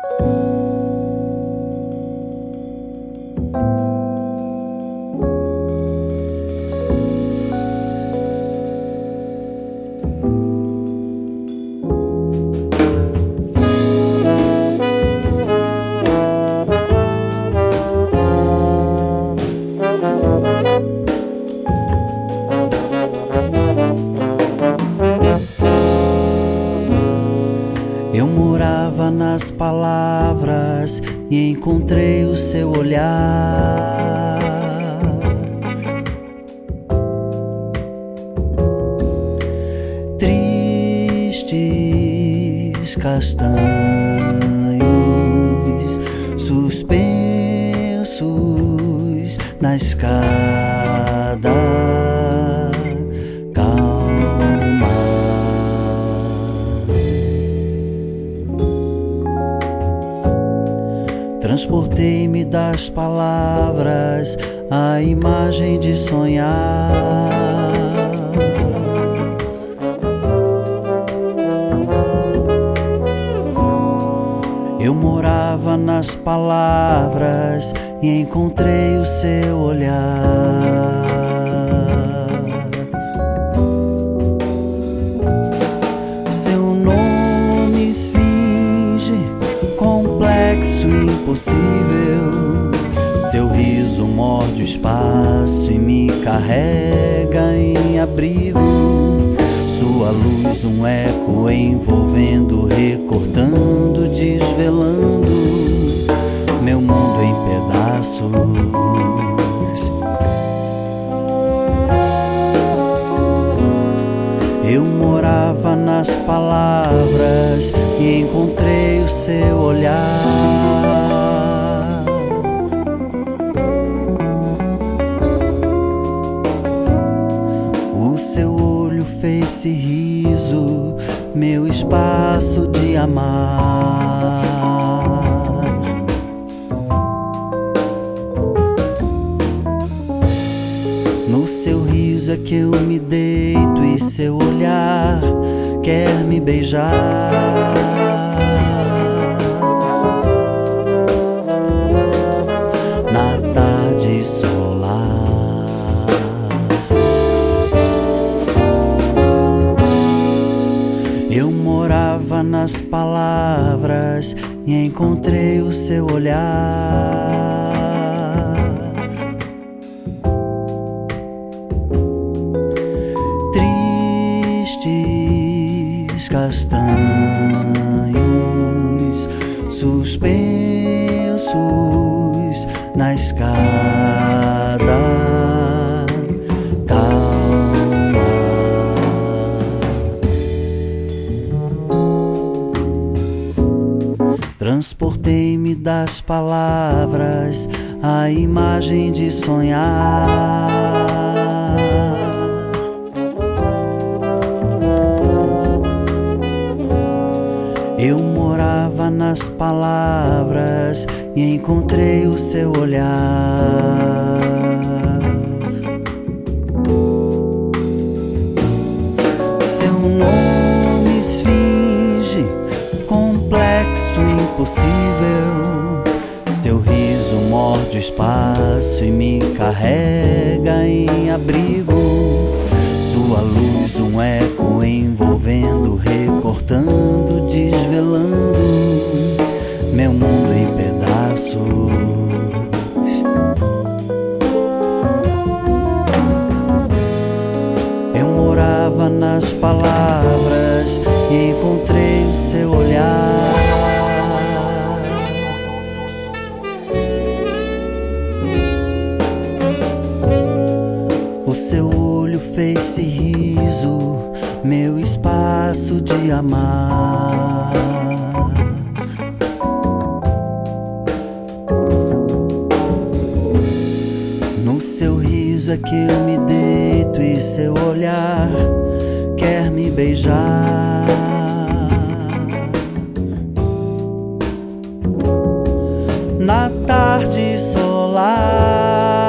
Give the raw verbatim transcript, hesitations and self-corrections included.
Eu morava nas palavras e encontrei o seu olhar. Tristes castanhos suspensos na escada. Transportei-me das palavras à imagem de sonhar. Eu morava nas palavras e encontrei o seu olhar. Seu nome esfinge, complexo e impossível. Seu riso morde o espaço e me carrega em abrigo. Sua luz um eco envolvendo, recortando, desvelando meu mundo em pedaços. Eu morava nas palavras e encontrei o seu olhar. O seu olho fez esse riso, meu espaço de amar. No seu riso é que eu me deito e seu olhar quer me beijar. Na tarde solar, eu morava nas palavras e encontrei o seu olhar. Tristes castanhos suspensos na escada. Calma. Transportei-me das palavras à imagem de sonhar. Eu morava nas palavras e encontrei o seu olhar. Seu nome esfinge, complexo e impossível. Seu riso morde o espaço e me carrega em abrigo. Sua luz um eco envolvendo, recortando, desvelando meu mundo em pedaços. Eu morava nas palavras e encontrei o seu olhar. O seu olho fez esse riso, meu espaço de amar. No seu riso é que eu me deito e seu olhar quer me beijar. Na tarde solar,